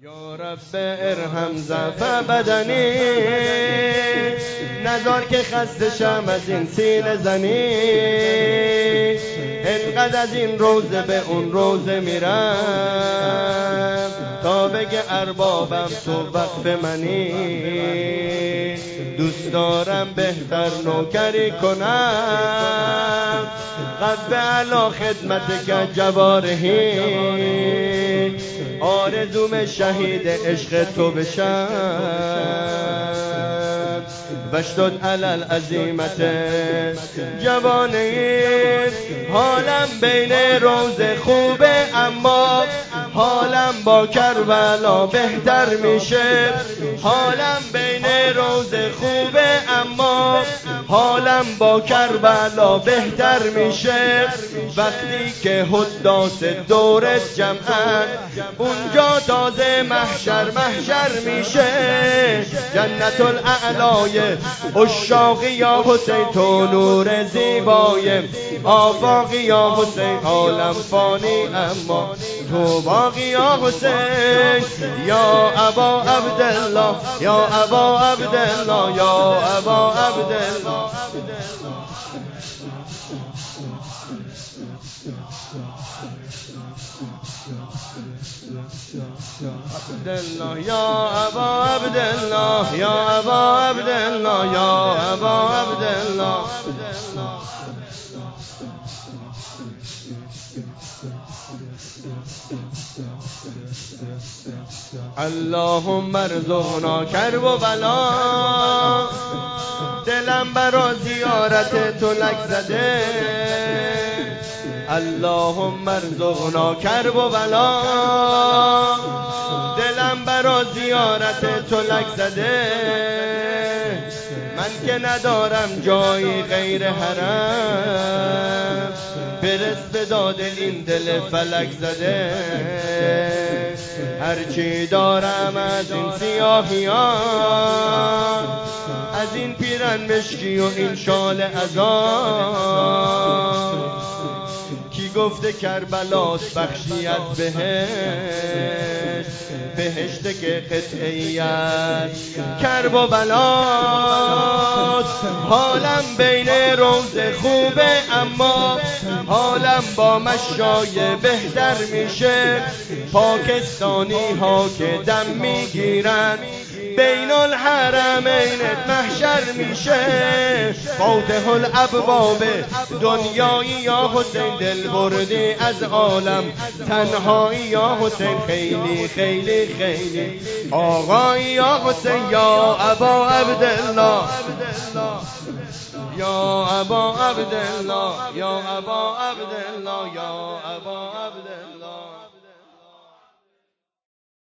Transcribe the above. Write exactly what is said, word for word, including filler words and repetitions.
یا رب ارحم ضعف بدنی، نذار که خسته شم از این سینه زنی. اینقدر از این روزه به اون روزه میرم تا بگه اربابم تو وقف منی. دوست دارم بهتر نوکری کنم، قد علا خدمت که جوارحی. آرزوم شهید عشق تو بشم، وشدد علل عظیمت جوانی. حالم بین روز خوبه، اما حالم با کربلا بهتر میشه. حالم بین روز خوبه، اما حالم با کربلا بهتر میشه. وقتی که حداث دورت جمعن، اونجا تازه محشر محشر میشه. جنت الاعلای عشاقی یا حسین، تو نور زیبای آفاقی یا حسین. عالم فانی اما تو باقی یا حسین. یا ابا عبدالله، یا ابا عبدالله، یا ابا عبدالله. عبدالله یا ابا عبدالله، یا ابا عبدالله، یا ابا عبدالله. اللهم ارزقنا کرب و بلا، دلم برا زیارت تو لک زده. اللهم ارزقنا کرب و بلا، دلم برا زیارت تو لک زده. من که ندارم جایی غیر حرم، برس به داد این دل فلک زده. هرچی دارم از این سیاهیان، از این پیرن مشکی و این شال ازان. کی گفته کربلاست بخشی از بهشت، بهشت که قطعیت کرب و بلاست. حالم بین روز خوبه، اما حالم با مشای بهتر میشه. پاکستانی ها که دم میگیرن، بین الحرمین محشر میشه. فاتح الابواب دنیایی یا حسین، دل بردی از عالم تنهایی یا حسین. خیلی خیلی خیلی آقایی یا حسین. یا ابا عبدالله، یا ابا عبدالله، یا ابا عبدالله، یا ابا